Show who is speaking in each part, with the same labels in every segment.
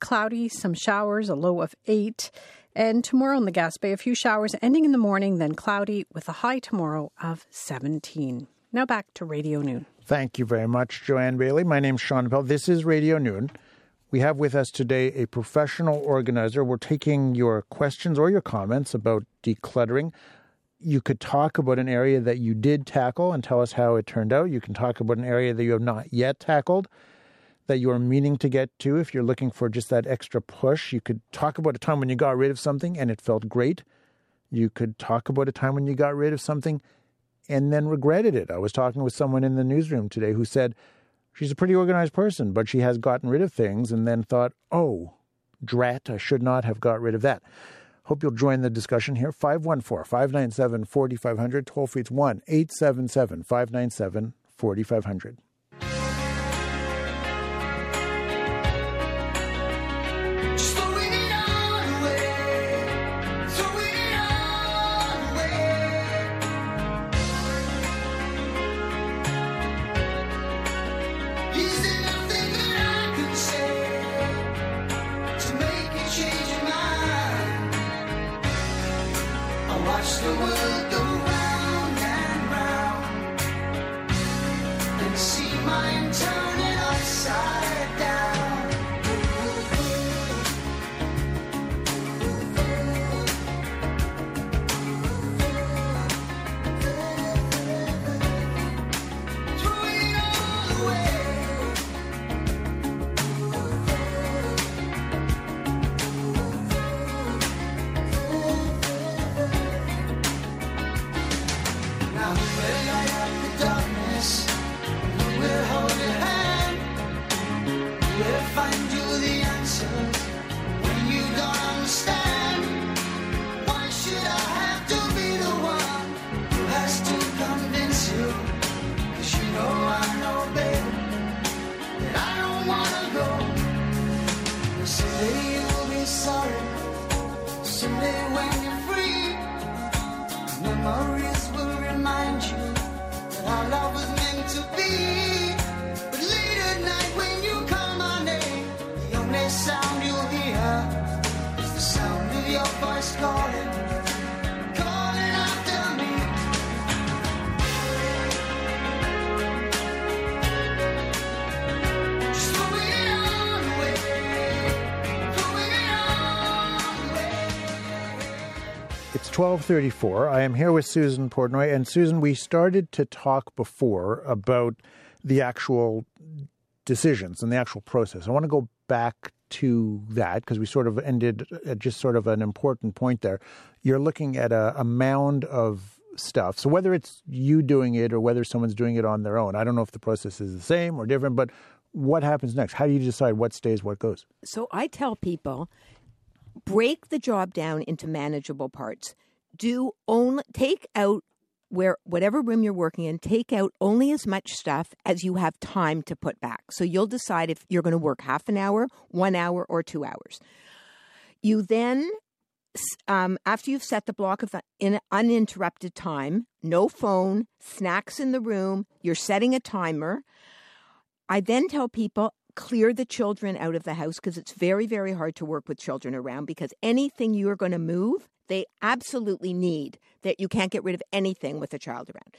Speaker 1: cloudy, some showers, a low of 8. And tomorrow in the Gaspé, a few showers ending in the morning, then cloudy with a high tomorrow of 17. Now back to Radio Noon.
Speaker 2: Thank you very much, Joanne Bailey. My name's Sean Appel. This is Radio Noon. We have with us today a professional organizer. We're taking your questions or your comments about decluttering. You could talk about an area that you did tackle and tell us how it turned out. You can talk about an area that you have not yet tackled, that you are meaning to get to. If you're looking for just that extra push, you could talk about a time when you got rid of something and it felt great. You could talk about a time when you got rid of something and then regretted it. I was talking with someone in the newsroom today who said she's a pretty organized person, but she has gotten rid of things and then thought, oh, drat, I should not have got rid of that. Hope you'll join the discussion here. 514-597-4500. Toll free, it's 1-877-597-4500. It's 12:34. I am here with Susan Portnoy. And Susan, we started to talk before about the actual decisions and the actual process. I want to go back to that because we sort of ended at just sort of an important point there. You're looking at a mound of stuff. So whether it's you doing it or whether someone's doing it on their own, I don't know if the process is the same or different, but what happens next? How do you decide what stays, what goes?
Speaker 3: So I tell people, break the job down into manageable parts. Take out whatever room you're working in, take out only as much stuff as you have time to put back. So you'll decide if you're going to work half an hour, 1 hour, or 2 hours. You then, after you've set the block of uninterrupted time, no phone, snacks in the room, you're setting a timer. I then tell people, clear the children out of the house because it's very, very hard to work with children around because anything you're going to move, they absolutely need that you can't get rid of anything with a child around.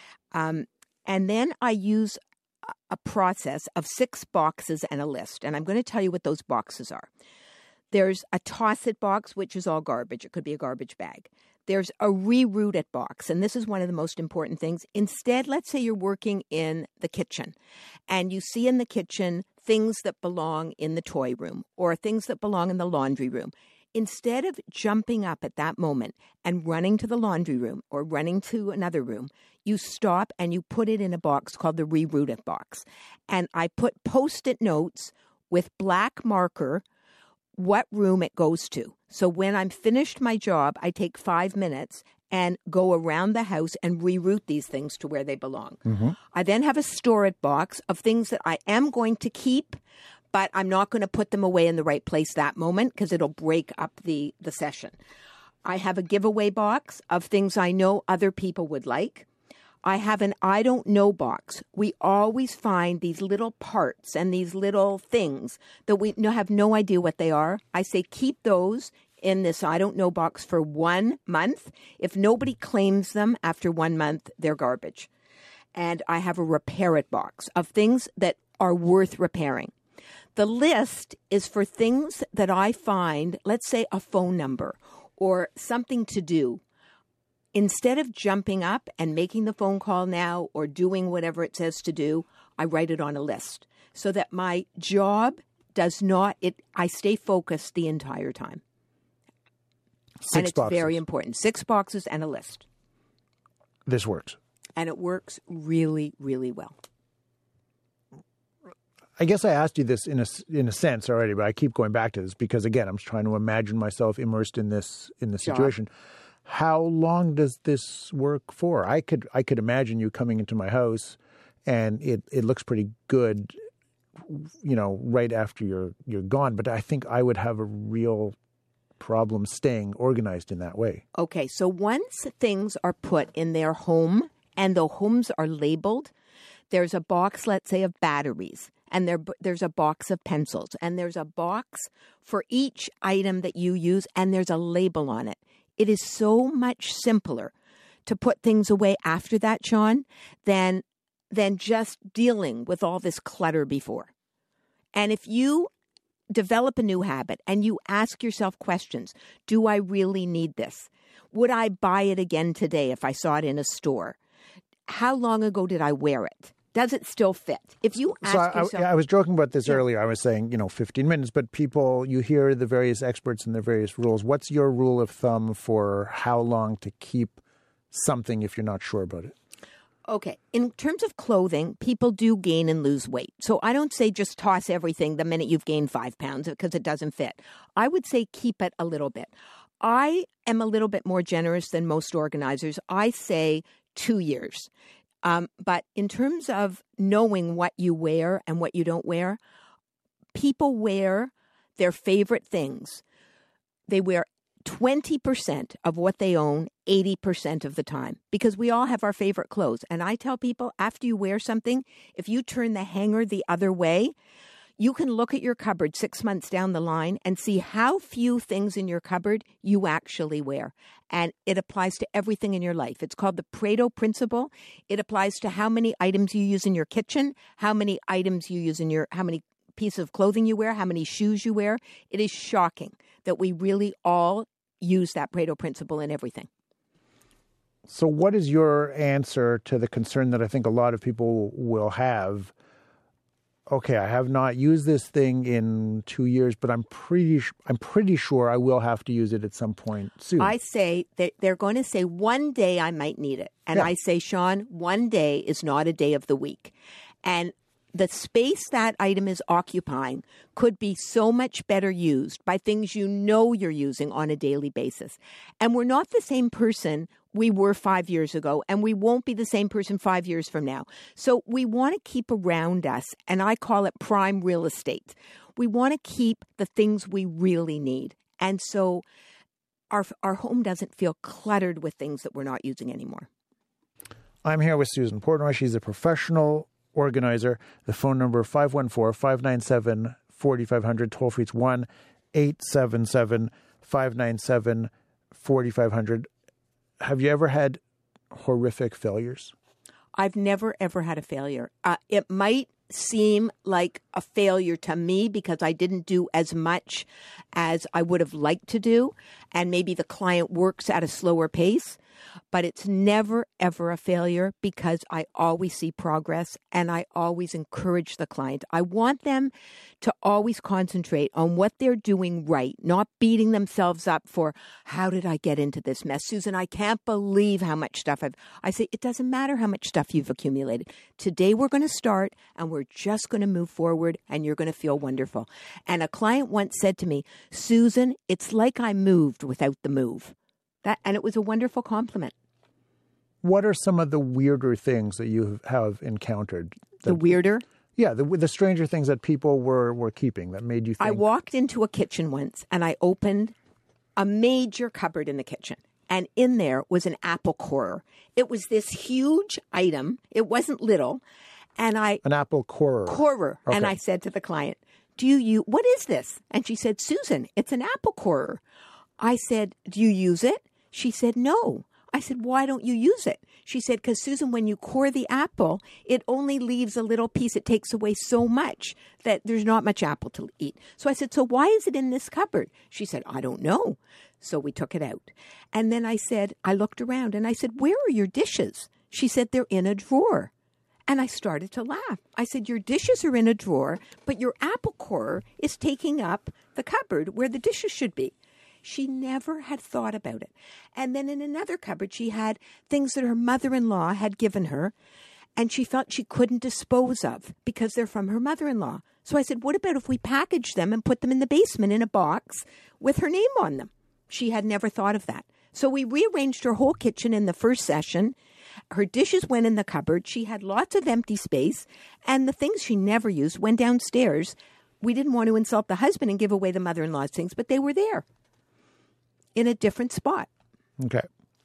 Speaker 3: And then I use a process of 6 boxes and a list. And I'm going to tell you what those boxes are. There's a toss it box, which is all garbage. It could be a garbage bag. There's a reroute it box. And this is one of the most important things. Instead, let's say you're working in the kitchen and you see in the kitchen things that belong in the toy room or things that belong in the laundry room. Instead of jumping up at that moment and running to the laundry room or running to another room, you stop and you put it in a box called the reroute it box. And I put Post-it notes with black marker what room it goes to. So when I'm finished my job, I take 5 minutes and go around the house and reroute these things to where they belong. Mm-hmm. I then have a store-it box of things that I am going to keep, but I'm not going to put them away in the right place that moment because it'll break up the session. I have a giveaway box of things I know other people would like. I have an I don't know box. We always find these little parts and these little things that we have no idea what they are. I say keep those in this I don't know box for 1 month. If nobody claims them after 1 month, they're garbage. And I have a repair it box of things that are worth repairing. The list is for things that I find, let's say a phone number or something to do. Instead of jumping up and making the phone call now or doing whatever it says to do, I write it on a list so that my job does not, I stay focused the entire time.
Speaker 2: 6
Speaker 3: and it's
Speaker 2: boxes.
Speaker 3: Very important. 6 boxes and a list.
Speaker 2: This works.
Speaker 3: And it works really, really well.
Speaker 2: I guess I asked you this in a sense already, but I keep going back to this because, again, I'm trying to imagine myself immersed in this situation. How long does this work for? I could imagine you coming into my house, and it looks pretty good, right after you're gone. But I think I would have a real problem staying organized in that way.
Speaker 3: Okay, so once things are put in their home and the homes are labeled, there's a box, let's say, of batteries. And there's a box of pencils, and there's a box for each item that you use, and there's a label on it. It is so much simpler to put things away after that, Sean, than just dealing with all this clutter before. And if you develop a new habit and you ask yourself questions, do I really need this? Would I buy it again today if I saw it in a store? How long ago did I wear it? Does it still fit? If you ask yourself...
Speaker 2: I was joking about this earlier. I was saying, 15 minutes, but you hear the various experts and their various rules. What's your rule of thumb for how long to keep something if you're not sure about it?
Speaker 3: Okay. In terms of clothing, people do gain and lose weight. So I don't say just toss everything the minute you've gained 5 pounds because it doesn't fit. I would say keep it a little bit. I am a little bit more generous than most organizers. I say 2 years. But in terms of knowing what you wear and what you don't wear, people wear their favorite things. They wear 20% of what they own 80% of the time because we all have our favorite clothes. And I tell people, after you wear something, if you turn the hanger the other way, you can look at your cupboard 6 months down the line and see how few things in your cupboard you actually wear. And it applies to everything in your life. It's called the Pareto principle. It applies to how many items you use in your kitchen, how many items you use how many pieces of clothing you wear, how many shoes you wear. It is shocking that we really all use that Pareto principle in everything.
Speaker 2: So what is your answer to the concern that I think a lot of people will have? Okay, I have not used this thing in 2 years, but I'm pretty sure I will have to use it at some point soon.
Speaker 3: I say that they're going to say one day I might need it. And I say, Sean, one day is not a day of the week. And the space that item is occupying could be so much better used by things you're using on a daily basis. And we're not the same person we were 5 years ago, and we won't be the same person 5 years from now. So we want to keep around us, and I call it prime real estate. We want to keep the things we really need. And so our home doesn't feel cluttered with things that we're not using anymore.
Speaker 2: I'm here with Susan Portnoy. She's a professional organizer. The phone number 514-597-4500. Toll free, it's 1-877-597-4500. Have you ever had horrific failures?
Speaker 3: I've never, ever had a failure. It might seem like a failure to me because I didn't do as much as I would have liked to do, and maybe the client works at a slower pace. But it's never, ever a failure because I always see progress and I always encourage the client. I want them to always concentrate on what they're doing right, not beating themselves up for, how did I get into this mess? Susan, I can't believe how much stuff I say, it doesn't matter how much stuff you've accumulated. Today we're going to start and we're just going to move forward and you're going to feel wonderful. And a client once said to me, Susan, it's like I moved without the move. And it was a wonderful compliment.
Speaker 2: What are some of the weirder things that you have encountered?
Speaker 3: The weirder?
Speaker 2: Yeah, the stranger things that people were keeping that made you think.
Speaker 3: I walked into a kitchen once and I opened a major cupboard in the kitchen. and in there was an apple corer. It was this huge item. It wasn't little. And
Speaker 2: An apple corer.
Speaker 3: Corer.
Speaker 2: Okay.
Speaker 3: And I said to the client, what is this? And she said, Susan, it's an apple corer. I said, do you use it? She said, no. I said, why don't you use it? She said, because Susan, when you core the apple, it only leaves a little piece. It takes away so much that there's not much apple to eat. So I said, so why is it in this cupboard? She said, I don't know. So we took it out. And then I looked around and I said, where are your dishes? She said, they're in a drawer. And I started to laugh. I said, your dishes are in a drawer, but your apple corer is taking up the cupboard where the dishes should be. She never had thought about it. And then in another cupboard, she had things that her mother-in-law had given her, and she felt she couldn't dispose of because they're from her mother-in-law. So I said, what about if we package them and put them in the basement in a box with her name on them? She had never thought of that. So we rearranged her whole kitchen in the first session. Her dishes went in the cupboard. She had lots of empty space, and the things she never used went downstairs. We didn't want to insult the husband and give away the mother-in-law's things, but they were there in a different spot.
Speaker 2: Okay.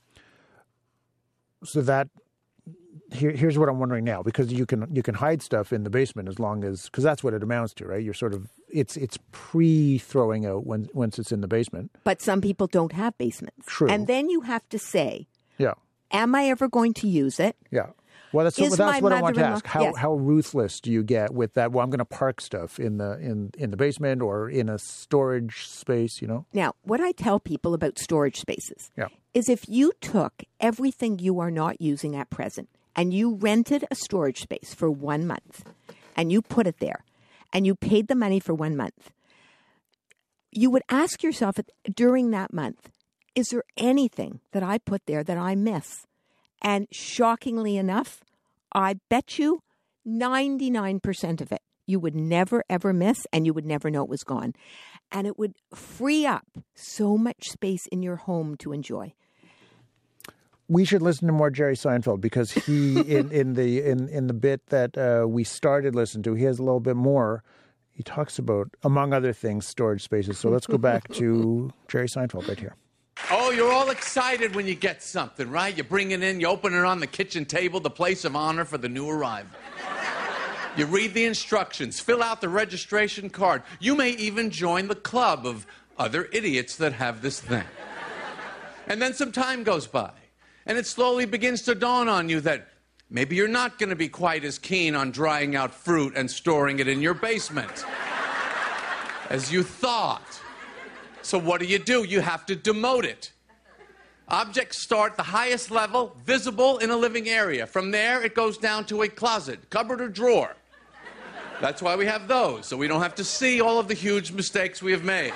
Speaker 2: So here's what I'm wondering now, because you can hide stuff in the basement as long as, because that's what it amounts to, right? You're sort of, it's pre-throwing out once it's in the basement.
Speaker 3: But some people don't have basements.
Speaker 2: True.
Speaker 3: And then you have to say,
Speaker 2: yeah,
Speaker 3: am I ever going to use it?
Speaker 2: Yeah. Well, that's what I want to ask. How ruthless do you get with that? Well, I'm going to park stuff in the basement or in a storage space,
Speaker 3: Now, what I tell people about storage spaces is if you took everything you are not using at present and you rented a storage space for 1 month and you put it there and you paid the money for 1 month, you would ask yourself during that month, is there anything that I put there that I miss? And shockingly enough, I bet you 99% of it you would never, ever miss, and you would never know it was gone. And it would free up so much space in your home to enjoy.
Speaker 2: We should listen to more Jerry Seinfeld, because he in the bit that we started listening to, he has a little bit more. He talks about, among other things, storage spaces. So let's go back to Jerry Seinfeld right here.
Speaker 4: Oh, you're all excited when you get something, right? You bring it in, you open it on the kitchen table, the place of honor for the new arrival. You read the instructions, fill out the registration card. You may even join the club of other idiots that have this thing. And then some time goes by, and it slowly begins to dawn on you that maybe you're not going to be quite as keen on drying out fruit and storing it in your basement as you thought. So what do? You have to demote it. Objects start the highest level, visible in a living area. From there, it goes down to a closet, cupboard, or drawer. That's why we have those, so we don't have to see all of the huge mistakes we have made.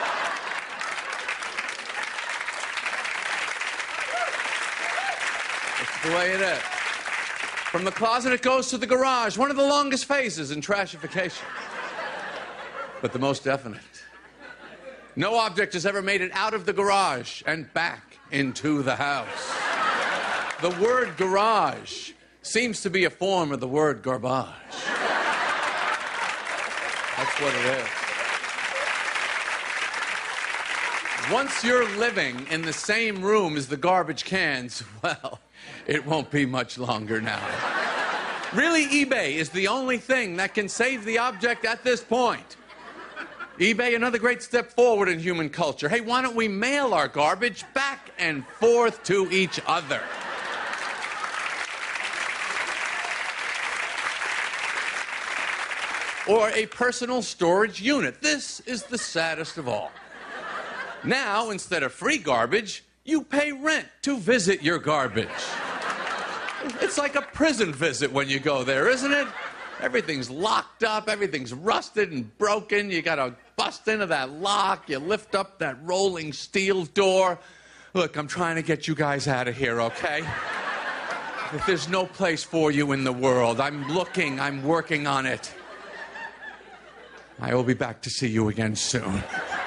Speaker 4: That's the way it is. From the closet, it goes to the garage, one of the longest phases in trashification, but the most definite. No object has ever made it out of the garage and back into the house. The word garage seems to be a form of the word garbage. That's what it is. Once you're living in the same room as the garbage cans, well, it won't be much longer now. Really, eBay is the only thing that can save the object at this point. eBay, another great step forward in human culture. Hey, why don't we mail our garbage back and forth to each other? Or a personal storage unit. This is the saddest of all. Now, instead of free garbage, you pay rent to visit your garbage. It's like a prison visit when you go there, isn't it? Everything's locked up, everything's rusted and broken. You gotta bust into that lock, you lift up that rolling steel door. Look, I'm trying to get you guys out of here, okay? If there's no place for you in the world, I'm looking, I'm working on it. I will be back to see you again soon.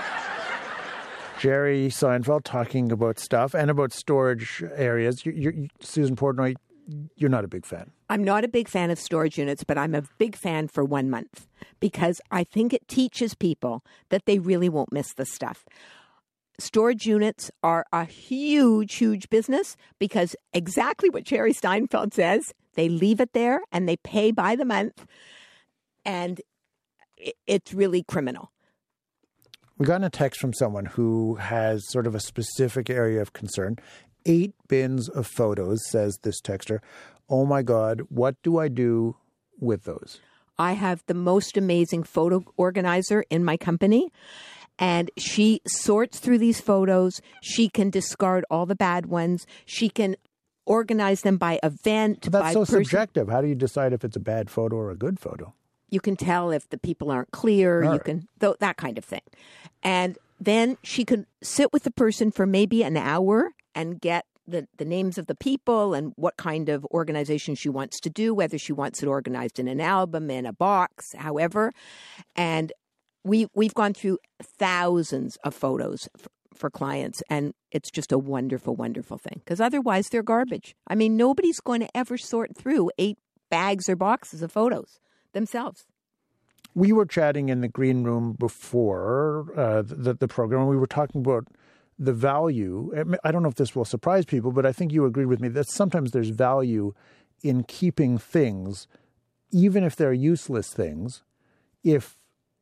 Speaker 2: Jerry Seinfeld talking about stuff and about storage areas. Susan Portnoy, you're not a big fan.
Speaker 3: I'm not a big fan of storage units, but I'm a big fan for 1 month because I think it teaches people that they really won't miss the stuff. storage units are a huge, huge business because exactly what Jerry Steinfeld says, they leave it there and they pay by the month, and it's really criminal.
Speaker 2: We got a text from someone who has sort of a specific area of concern. 8 bins of photos, says this texter. Oh my God, what do I do with those?
Speaker 3: I have the most amazing photo organizer in my company, and she sorts through these photos. She can discard all the bad ones. She can organize them by event,
Speaker 2: But that's
Speaker 3: by
Speaker 2: so
Speaker 3: person.
Speaker 2: subjective. How do you decide if it's a bad photo or a good photo?
Speaker 3: You can tell if the people aren't clear.
Speaker 2: All
Speaker 3: You
Speaker 2: right.
Speaker 3: can that kind of thing. And then she can sit with the person for maybe an hour and get the names of the people and what kind of organization she wants to do, whether she wants it organized in an album, in a box, however. And we've gone through thousands of photos for clients, and it's just a wonderful, wonderful thing, because otherwise they're garbage. I mean, nobody's going to ever sort through 8 bags or boxes of photos themselves.
Speaker 2: We were chatting in the green room before the program. We were talking about the value. I don't know if this will surprise people, but I think you agreed with me that sometimes there's value in keeping things, even if they're useless things, if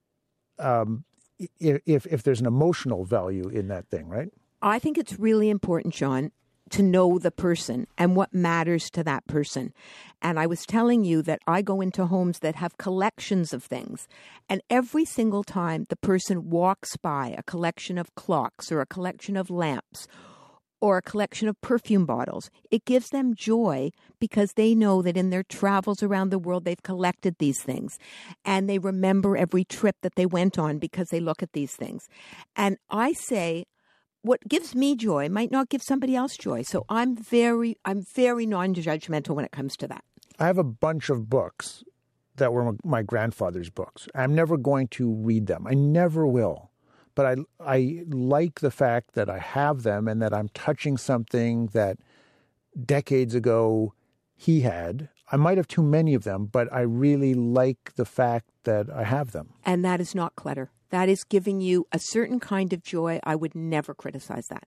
Speaker 2: there's an emotional value in that thing, right?
Speaker 3: I think it's really important, Sean, to know the person and what matters to that person. And I was telling you that I go into homes that have collections of things. And every single time the person walks by a collection of clocks or a collection of lamps or a collection of perfume bottles, it gives them joy because they know that in their travels around the world, they've collected these things. And they remember every trip that they went on because they look at these things. And I say, what gives me joy might not give somebody else joy. So I'm very non-judgmental when it comes to that.
Speaker 2: I have a bunch of books that were my grandfather's books. I'm never going to read them. I never will. But I like the fact that I have them and that I'm touching something that decades ago he had. I might have too many of them, but I really like the fact that I have them.
Speaker 3: And that is not clutter. That is giving you a certain kind of joy. I would never criticize that.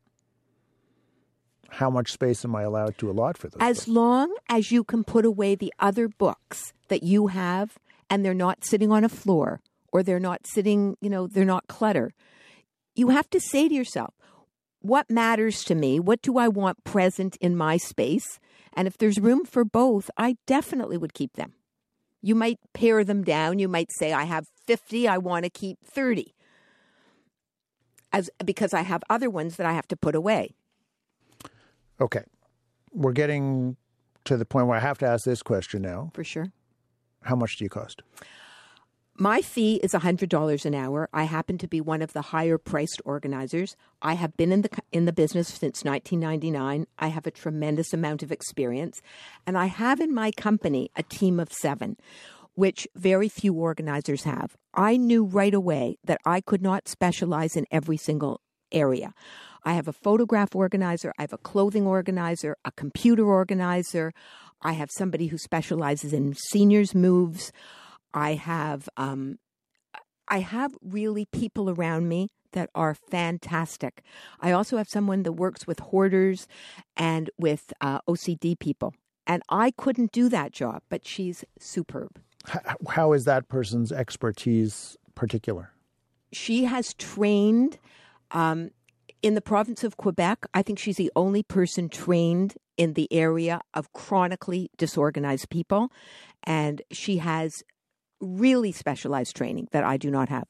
Speaker 2: How much space am I allowed to allot for those
Speaker 3: As
Speaker 2: books?
Speaker 3: long as you can put away the other books that you have and they're not sitting on a floor or they're not sitting, they're not clutter. You have to say to yourself, what matters to me? What do I want present in my space? And if there's room for both, I definitely would keep them. You might pare them down. You might say, I have 50, I want to keep 30. Because I have other ones that I have to put away.
Speaker 2: Okay. We're getting to the point where I have to ask this question now.
Speaker 3: For sure.
Speaker 2: How much do you cost?
Speaker 3: My fee is $100 an hour. I happen to be one of the higher priced organizers. I have been in the business since 1999. I have a tremendous amount of experience. And I have in my company a team of 7, which very few organizers have. I knew right away that I could not specialize in every single area. I have a photograph organizer, I have a clothing organizer, a computer organizer. I have somebody who specializes in seniors moves. I have really people around me that are fantastic. I also have someone that works with hoarders and with OCD people. And I couldn't do that job, but she's superb.
Speaker 2: How is that person's expertise particular?
Speaker 3: She has trained in the province of Quebec. I think she's the only person trained in the area of chronically disorganized people. And she has really specialized training that I do not have.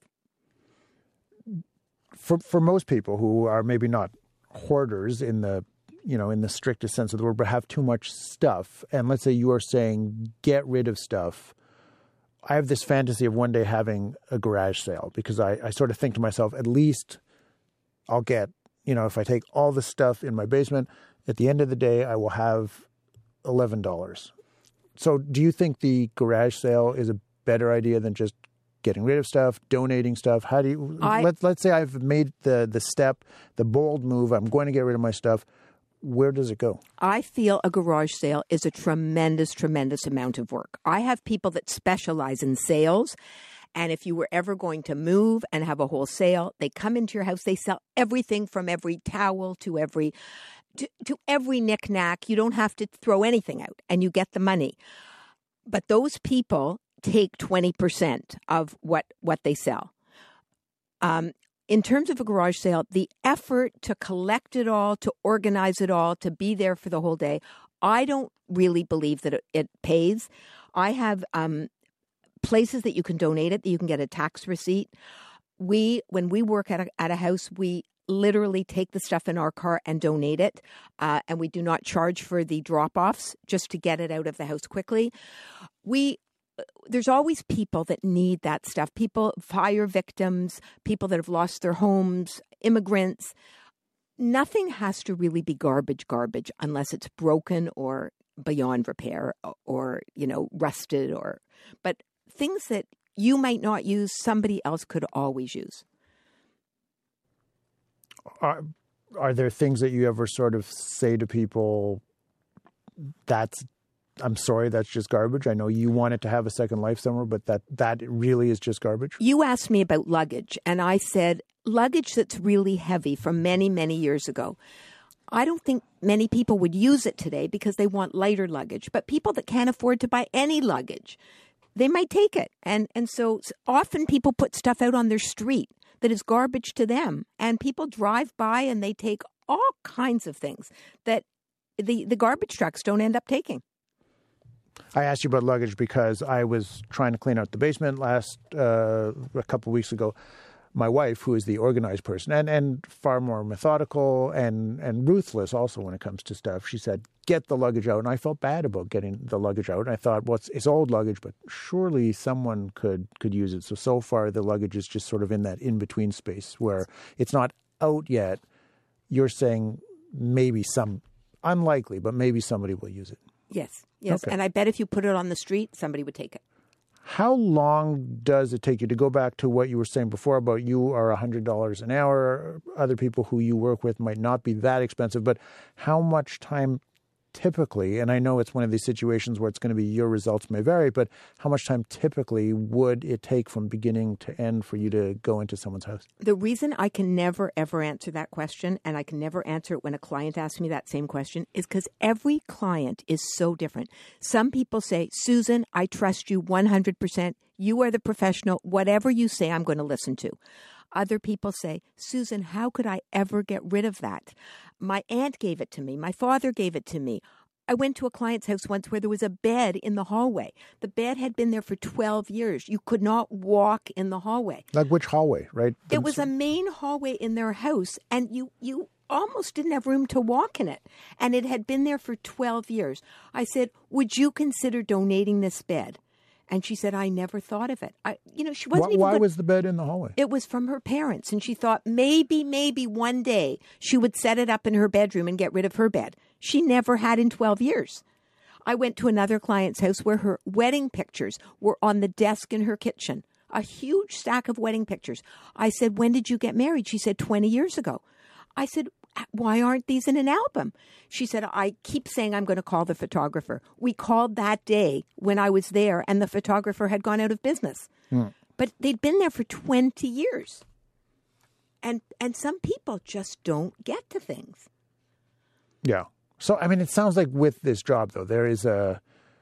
Speaker 2: For most people who are maybe not hoarders in the strictest sense of the word, but have too much stuff, and let's say you are saying get rid of stuff, I have this fantasy of one day having a garage sale because I sort of think to myself, at least I'll get, if I take all the stuff in my basement, at the end of the day, I will have $11. So do you think the garage sale is a better idea than just getting rid of stuff, donating stuff? How do you, let's say I've made the step, the bold move, I'm going to get rid of my stuff. Where does it go?
Speaker 3: I feel a garage sale is a tremendous, tremendous amount of work. I have people that specialize in sales, And if you were ever going to move and have a whole sale, they come into your house. They sell everything from every towel to every knick-knack. You don't have to throw anything out, and you get the money. But those people take 20% of what they sell. In terms of a garage sale, the effort to collect it all, to organize it all, to be there for the whole day, I don't really believe that it pays. I have places that you can donate it, that you can get a tax receipt. When we work at a house, we literally take the stuff in our car and donate it, and we do not charge for the drop-offs just to get it out of the house quickly. There's always people that need that stuff. People, fire victims, people that have lost their homes, immigrants. Nothing has to really be garbage unless it's broken or beyond repair or rusted but things that you might not use, somebody else could always use.
Speaker 2: Are there things that you ever sort of say to people, I'm sorry, that's just garbage? I know you want it to have a second life somewhere, but that really is just garbage?
Speaker 3: You asked me about luggage, and I said, luggage that's really heavy from many, many years ago. I don't think many people would use it today because they want lighter luggage. But people that can't afford to buy any luggage, they might take it. And so often people put stuff out on their street that is garbage to them. And people drive by and they take all kinds of things that the garbage trucks don't end up taking.
Speaker 2: I asked you about luggage because I was trying to clean out the basement a couple of weeks ago. My wife, who is the organized person and far more methodical and ruthless also when it comes to stuff, she said, get the luggage out. And I felt bad about getting the luggage out. And I thought, well, it's old luggage, but surely someone could use it. So far, the luggage is just sort of in that in-between space where it's not out yet. You're saying maybe unlikely, but maybe somebody will use it.
Speaker 3: Yes.
Speaker 2: Okay.
Speaker 3: And I bet if you put it on the street, somebody would take it.
Speaker 2: How long does it take you to go back to what you were saying before about you are $100 an hour? Other people who you work with might not be that expensive, but how much time typically, and I know it's one of these situations where it's going to be your results may vary, but how much time typically would it take from beginning to end for you to go into someone's house?
Speaker 3: The reason I can never, ever answer that question, and I can never answer it when a client asks me that same question, is because every client is so different. Some people say, Susan, I trust you 100%. You are the professional. Whatever you say, I'm going to listen to. Other people say, Susan, how could I ever get rid of that? My aunt gave it to me. My father gave it to me. I went to a client's house once where there was a bed in the hallway. The bed had been there for 12 years. You could not walk in the hallway.
Speaker 2: Like which hallway, right?
Speaker 3: It was a main hallway in their house, and you almost didn't have room to walk in it. And it had been there for 12 years. I said, would you consider donating this bed? And she said, I never thought of it. She wasn't
Speaker 2: Why was the bed in the hallway?
Speaker 3: It was from her parents. And she thought maybe one day she would set it up in her bedroom and get rid of her bed. She never had in 12 years. I went to another client's house where her wedding pictures were on the desk in her kitchen. A huge stack of wedding pictures. I said, when did you get married? She said, 20 years ago. I said, why aren't these in an album? She said, I keep saying I'm going to call the photographer. We called that day when I was there and the photographer had gone out of business. But they'd been there for 20 years. And some people just don't get to things.
Speaker 2: Yeah. So, I mean, it sounds like with this job, though, there's a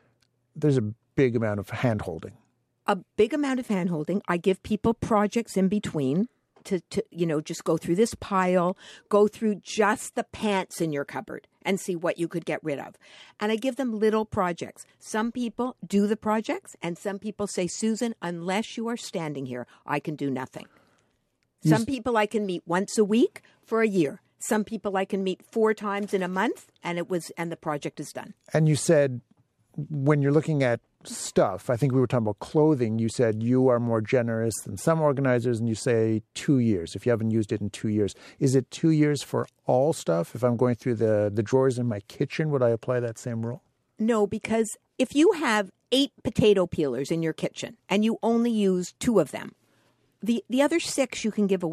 Speaker 2: big amount of hand-holding.
Speaker 3: A big amount of hand-holding. I give people projects in between. To just go through this pile, go through just the pants in your cupboard and see what you could get rid of. And I give them little projects. Some people do the projects, and some people say, Susan, unless you are standing here, I can do nothing. Some people I can meet once a week for a year. Some people I can meet 4 times in a month, and the project is done. And
Speaker 2: you said when you're looking at stuff, I think we were talking about clothing, you said you are more generous than some organizers, and you say 2 years, if you haven't used it in 2 years. Is it 2 years for all stuff? If I'm going through the drawers in my kitchen, would I apply that same rule?
Speaker 3: No, because if you have 8 potato peelers in your kitchen and you only use 2 of them, the other 6 you can give away.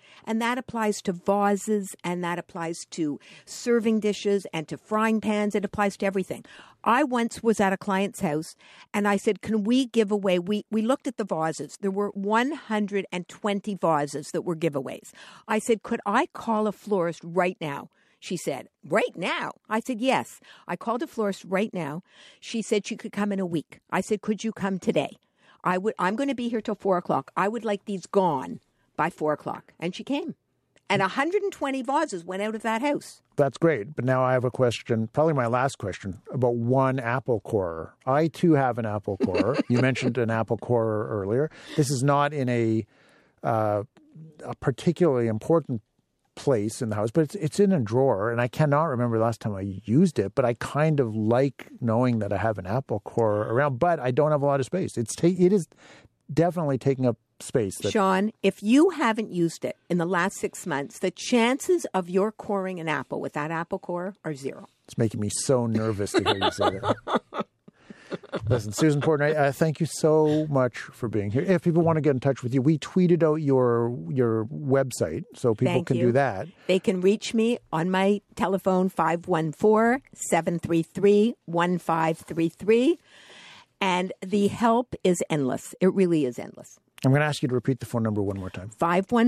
Speaker 3: And that applies to vases, and that applies to serving dishes and to frying pans. It applies to everything. I once was at a client's house, and I said, can we give away? We looked at the vases. There were 120 vases that were giveaways. I said, could I call a florist right now? She said, right now? I said, yes. I called a florist right now. She said she could come in a week. I said, could you come today? I'm going to be here till 4 o'clock. I would like these gone by 4 o'clock. And she came. And 120 vases went out of that house.
Speaker 2: That's great. But now I have a question, probably my last question, about one apple corer. I, too, have an apple corer. You mentioned an apple corer earlier. This is not in a particularly important place in the house, but it's in a drawer, and I cannot remember the last time I used it, but I kind of like knowing that I have an apple corer around, but I don't have a lot of space. It is definitely taking up space.
Speaker 3: Sean, if you haven't used it in the last 6 months, the chances of your coring an apple with that apple core are zero.
Speaker 2: It's making me so nervous to hear you say that. Listen, Susan Portnoy, thank you so much for being here. If people want to get in touch with you, we tweeted out your website, so people can do that.
Speaker 3: They can reach me on my telephone, 514-733-1533. And the help is endless. It really is endless.
Speaker 2: I'm going to ask you to repeat the phone number one more time.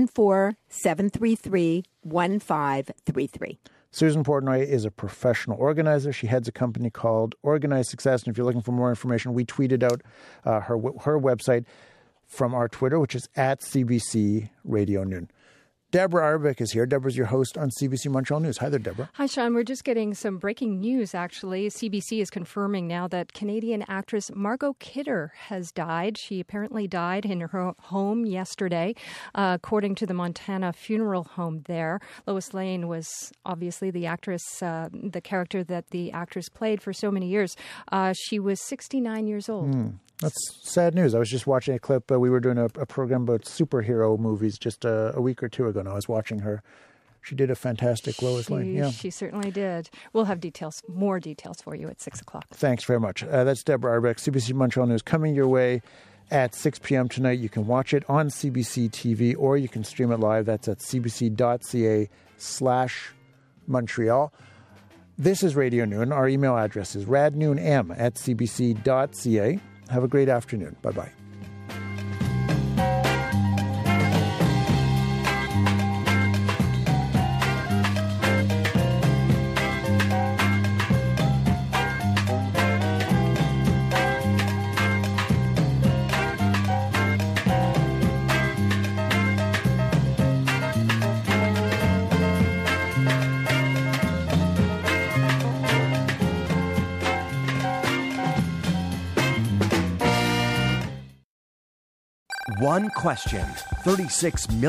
Speaker 3: 514-733-1533.
Speaker 2: Susan Portnoy is a professional organizer. She heads a company called Organized Success. And if you're looking for more information, we tweeted out her website from our Twitter, which is at CBC Radio Noon. Deborah Arbic is here. Deborah's your host on CBC Montreal News. Hi there, Deborah.
Speaker 5: Hi, Sean. We're just getting some breaking news, actually. CBC is confirming now that Canadian actress Margot Kidder has died. She apparently died in her home yesterday, according to the Montana Funeral Home there. Lois Lane was obviously the actress, the character that the actress played for so many years. She was 69 years old.
Speaker 2: That's sad news. I was just watching a clip. We were doing a program about superhero movies just a week or two ago, and I was watching her. She did a fantastic Lois Lane. Yeah,
Speaker 5: she certainly did. We'll have more details for you at 6 o'clock.
Speaker 2: Thanks very much. That's Deborah Arbic, CBC Montreal News, coming your way at 6 p.m. tonight. You can watch it on CBC TV, or you can stream it live. That's at cbc.ca/Montreal. This is Radio Noon. Our email address is radnoonm@cbc.ca. Have a great afternoon. Bye-bye.
Speaker 6: One question, 36 million.